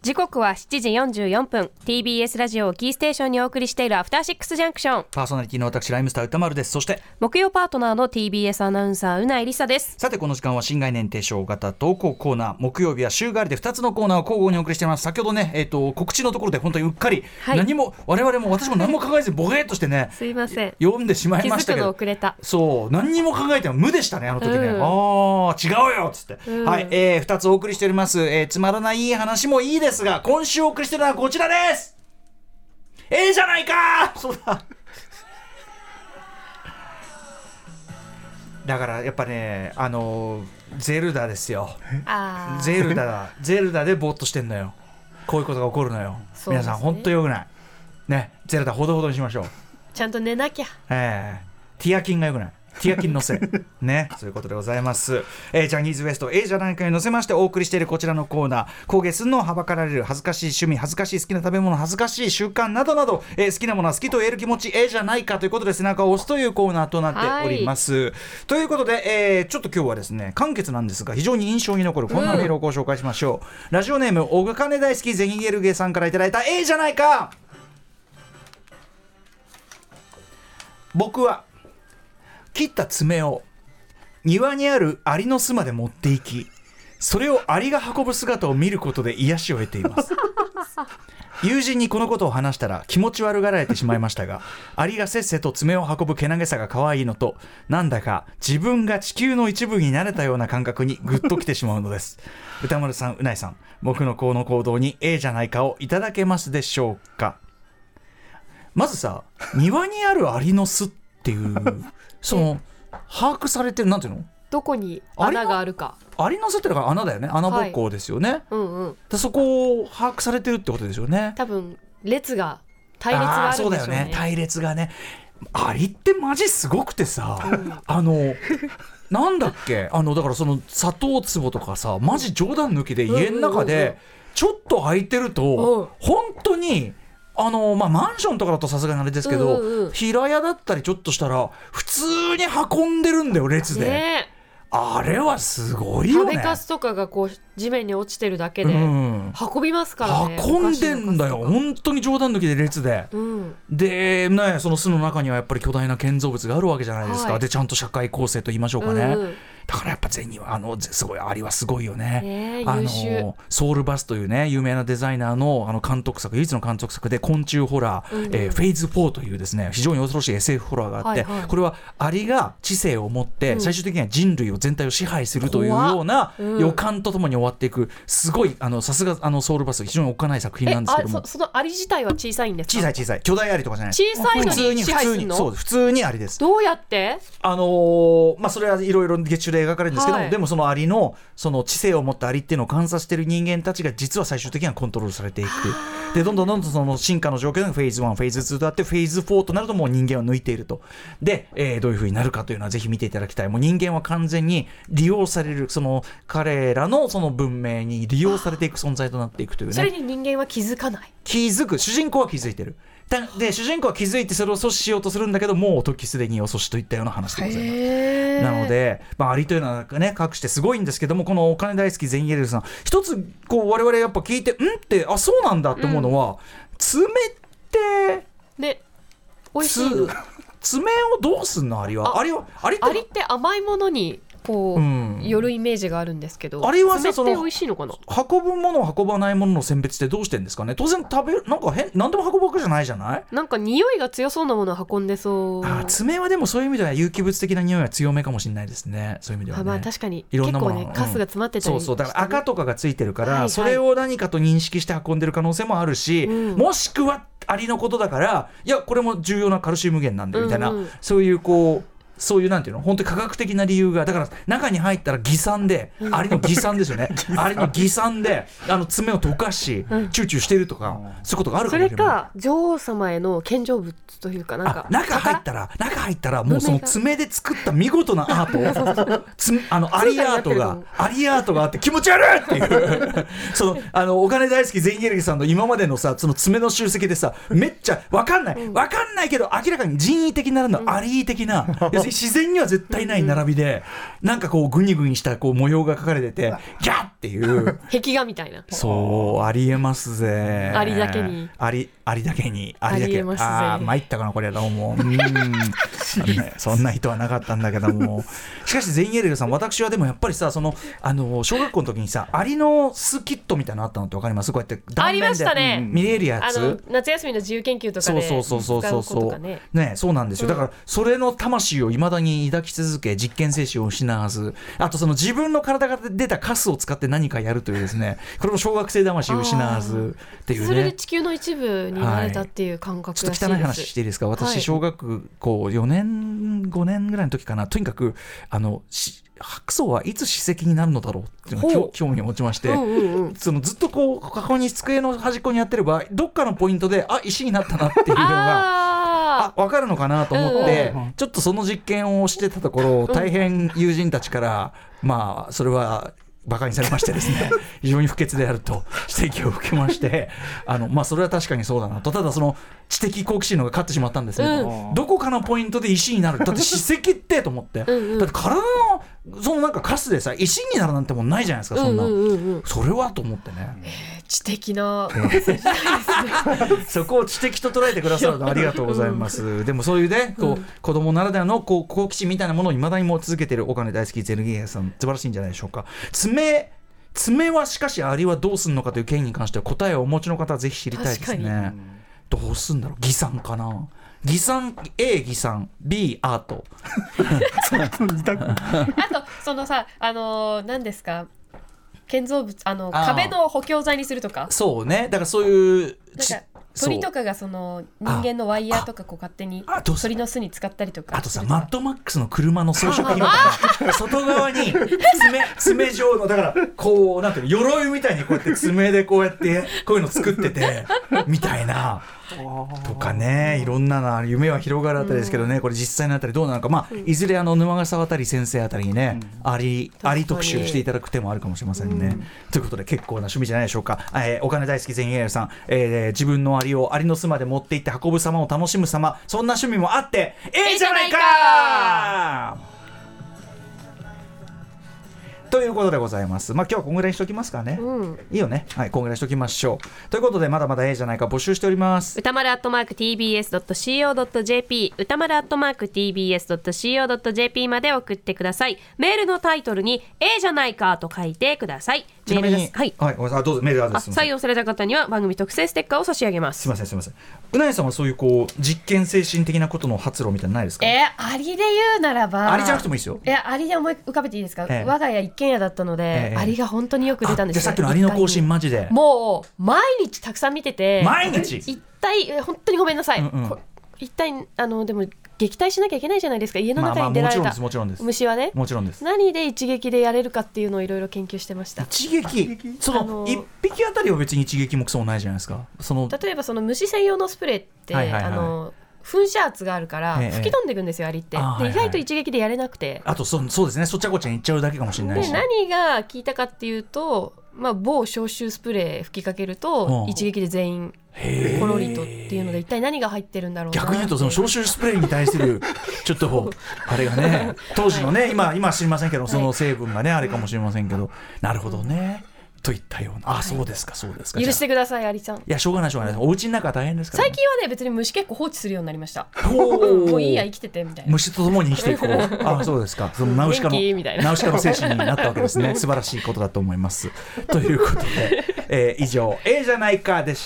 時刻は7時44分 TBS ラジオをキーステーションにお送りしているアフターシックスジャンクション、 パーソナリティの私ライムスター歌丸です。そして木曜パートナーの TBS アナウンサーうないりさです。 さてこの時間は新概念提唱型投稿コーナー、木曜日は週替わりで2つのコーナーを交互にお送りしています。先ほどね、告知のところで本当にうっかり、 はい、 何も我々も私も何も考えずボケーっとしてねすいません、 読んでしまいましたけど、 気づくの遅れた。 そう何にも考えても無でしたねあの時ね、あ違うよっつって、はい、2つお送りしております、つまらないいい話もいいですが、今週お送りしているのはこちらです。じゃないかそうだだからやっぱねゼルダですよ。ゼルダでぼーっとしてんのよ。こういうことが起こるのよ、ね、皆さん本当よくないね。ゼルダほどほどにしましょう。 ちゃんと寝なきゃ。 ティアキンがよくない。ティアキンのせいね、そういうことでございます。ジャニーズ WEST じゃないかに乗せましてお送りしているこちらのコーナー、工芸すんのはばかられる恥ずかしい趣味、恥ずかしい好きな食べ物、恥ずかしい習慣などなど、好きなものは好きと言える気持ちじゃないかということで背中を押すというコーナーとなっております、ということで、ちょっと今日はですね簡潔なんですが非常に印象に残るこんなメールをご紹介しましょう、ラジオネームお金大好きゼニゲルゲさんからいただいたじゃないか。僕は切った爪を庭にあるアリの巣まで持っていき、それをアリが運ぶ姿を見ることで癒しを得ています友人にこのことを話したら気持ち悪がられてしまいましたが、アリがせっせと爪を運ぶけなげさが可愛いのと、なんだか自分が地球の一部になれたような感覚にグッときてしまうのです歌丸さん、うないさん、僕のこの行動にじゃないかをいただけますでしょうか。まずさ、庭にあるアリの巣っていうその把握されてる、なんていうの、 どこに穴があるか。 アリの巣ってのが穴だよね、穴ぼっこですよね、そこを把握されてるってことですよね。 多分隊列があるんでしょうね。 そうだよね、隊列がね。アリってマジすごくてさ、なんだっけ、だからその砂糖壺とかさ、マジ冗談抜きで家の中でちょっと空いてると、本当にマンションとかだとさすがにあれですけど、平屋だったりちょっとしたら普通に運んでるんだよ、列で、あれはすごいよね。 食べかすとかがこう地面に落ちてるだけで運びますからね、 運んでんだよ本当に冗談抜きで列で、で、ね、その巣の中にはやっぱり巨大な建造物があるわけじゃないですか、でちゃんと社会構成と言いましょうかね、だからやっぱゼニはすごいアリはすごいよね、 優秀。 ソウルバスというね有名なデザイナーの監督作、唯一の監督作で昆虫ホラー、フェイズ4というですね非常に恐ろしい SF ホラーがあって、これはアリが知性を持って最終的には人類を全体を支配するというような予感とともに終わっていく、すごいさすがソウルバス非常におっかない作品なんですけども、 そのアリ自体は小さいんですか。 小さい巨大アリとかじゃない、 小さいのに支配するの。 そう普通にアリです。 どうやってそれはいろいろ月中で描かれるんですけども、でもそのアリのその知性を持ったアリっていうのを観察している人間たちが実は最終的にはコントロールされていく。でどんどんその進化の状況がフェーズ1フェーズ2とあってフェーズ4となるともう人間を抜いていると。で、どういう風になるかというのはぜひ見ていただきたい。もう人間は完全に利用される、その彼らのその文明に利用されていく存在となっていくというね。 それに人間は気づかない。 気づく、主人公は気づいてる。で主人公は気づいてそれを阻止しようとするんだけど、もう時すでに遅しといったような話でございます。なので、アリというのはね隠してすごいんですけども、このお金大好きゼンイエルさん一つこう我々やっぱ聞いてってそうなんだって思うのは、爪ってね美味しいの。 爪をどうすんの。アリって甘いものにこう、寄るイメージがあるんですけど、 あれは爪って美味しいのかな。 運ぶもの運ばないものの選別ってどうしてんですかね。当然食べるなんか何でも運ぶわけじゃないじゃない。 なんか匂いが強そうなものを運んでそう。 爪はでもそういう意味では有機物的な匂いは強めかもしれないですね。そういう意味ではね。 確かにいろんなもの結構ねカスが詰まってたり、 そうだから赤とかがついてるから、それを何かと認識して運んでる可能性もあるし、もしくはアリのことだから、いやこれも重要なカルシウム源なんだみたいな、そういうそういうなんていうの本当に科学的な理由が、だから中に入ったら偽酸で、アリの偽酸ですよねアリの偽酸で爪を溶かし、チューチューしてるとか、そういうことがあるかもしれない。 それか女王様への献上物というか、なんか中入ったらもうその爪で作った見事なアートアリアートがあって気持ち悪いっていうそのお金大好きゼンゲルギさんの今までのさその爪の集積でさ、めっちゃ分かんないけど明らかに人為的なの、アリー的な、要するに自然には絶対ない並びで、なんかこうグニグニしたこう模様が描かれてて、ギャッっていう壁画みたいな。 そうありえますぜ。 アリだけにありだけにありえますぜ。 参ったかなこれどうもそんな人はなかったんだけどもしかしゼインエレルさん、私はでもやっぱりさ、その小学校の時にさアリの巣キットみたいなのあったのって分かります？こうやって断面でありましたね、 見れるやつ。 夏休みの自由研究とかでそう使う子とかね。 そうなんですよ、だからそれの魂をいまだに抱き続け、実験精神を失わず、あとその自分の体から出たカスを使って何かやるというですね、これも小学生魂を失わずっていうね。 それで地球の一部になれたっていう感覚らしいです。 ちょっと汚い話していいですか？私、小学校4年5年ぐらいの時かな、とにかく白素はいつ歯石になるのだろうっていうのを興味を持ちまして、そのずっとこう過去に机の端っこにやってればどっかのポイントで石になったなっていうのが分かるのかなと思って、ちょっとその実験をしてたところ、大変友人たちからまあそれはバカにされましてですね非常に不潔であると指摘を受けましてそれは確かにそうだなと。ただその知的好奇心の方が勝ってしまったんですね、どこかのポイントで石になる。だって歯石ってと思ってだって体のそのなんかカスでさ石になるなんてもんないじゃないですか、そんな、それはと思ってね、 知的なそこを知的と捉えてくださるのありがとうございます、でもそういうね子供ならではの好奇心みたいなものを未だにも続けているお金大好きゼルギエさん、素晴らしいんじゃないでしょうか。爪はしかしアリはどうすんのかという件に関しては答えをお持ちの方はぜひ知りたいですね。どうすんだろう、偽酸かな。偽酸 A 偽酸 B アートあとそのさ何ですか、建造物壁の補強材にするとか。 そうね、だからそういうなんか鳥とかがその人間のワイヤーとかこう勝手に鳥の巣に使ったりとか。 あとさ、マッドマックスの車の装飾品とか外側に爪状のだからこうなんていうの鎧みたいにこうやって爪でこうやってこういうの作っててみたいなとかね、いろんなの夢は広がるあたりですけどね、これ実際のあたりどうなのか、いずれ沼笠あたり先生あたりにね、アリ特集していただく手もあるかもしれませんね、ということで結構な趣味じゃないでしょうか。お金大好きゼンエールさん、自分のアリをアリの巣まで持って行って運ぶ様を楽しむ様、そんな趣味もあってじゃないかということでございます。今日はこんぐらいにしときますかね、いいよね、はい、こんぐらいにしときましょう。ということでまだまだじゃないか募集しております。 歌丸@tbs.co.jp 歌丸@tbs.co.jp まで送ってください。メールのタイトルにじゃないかと書いてください。 ちなみにはい、 どうぞメールアドレス採用された方には番組特製ステッカーを差し上げます。 すいませんうなえさんはそういうこう実験精神的なことの発露みたいなのないですか？ アリで言うならば、 アリじゃなくてもいいですよ。 アリで思い浮かべていいですか？我が家一軒家だったので、アリが本当によく出たんですよ。 さっきのアリの行進マジでもう毎日たくさん見てて、 毎日一体本当にごめんなさい、一体でも撃退しなきゃいけないじゃないですか、家の中に出られた虫はね。 もちろんです。 何で一撃でやれるかっていうのをいろいろ研究してました。 一撃その一匹あたりは別に一撃もクソもないじゃないですか。 例えばその虫専用のスプレーって、噴射圧があるから吹き飛んでいくんですよ、アリって。で意外と一撃でやれなくて、 あとそうですね、そっちゃこっちゃにいっちゃうだけかもしれないし、 で何が効いたかっていうと、某消臭スプレー吹きかけると一撃で全員コロリとっていうので、一体何が入ってるんだろうな。 逆に言うとその消臭スプレーに対するちょっとあれがね当時のね、今は知りませんけど、その成分がねあれかもしれませんけど、なるほどねといったような。そうですか許してくださいアリさん。 いやしょうがないお家の中は大変ですから、 最近はね別に虫結構放置するようになりました。もういいや生きててみたいな、 虫と共に生きていこうそうですか、そのナウシカの精神になったわけですね素晴らしいことだと思いますということで、以上じゃないかでした。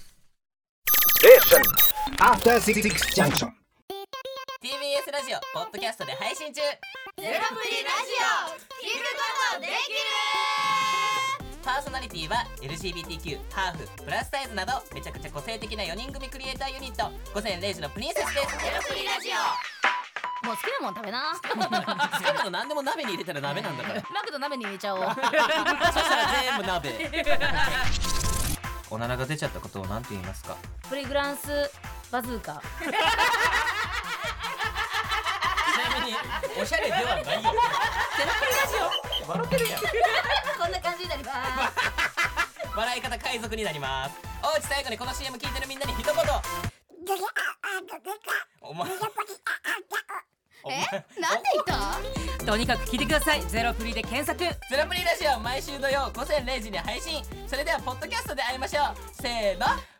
After 66 junction。 TBS ラジオポッドキャストで配信中。 ゼロプリラジオ聞くことできる。 パーソナリティは LGBTQ、ハーフ、プラスサイズなどめちゃくちゃ個性的な4人組クリエイターユニット午前0時のプリンセスです。 ゼロプリラジオもう好きなもん食べな。 好きなの何でも鍋に入れたら鍋なんだからマクド鍋に入れちゃおう。 そしたら全部鍋。おならが出ちゃったことを何て言いますか？ プリグランスバズーカ。 ちなみにおしゃれではないよ。 ゼロプリラジオ笑ってるやん。こんな感じになります。 笑い方海賊になります。おうち最後にこの CM 聞いてるみんなに一言。お前なんて言った？ とにかく聞いてください。ゼロプリで検索。 ゼロプリラジオ毎週土曜午前0時に配信。それではポッドキャストで会いましょう。せーの。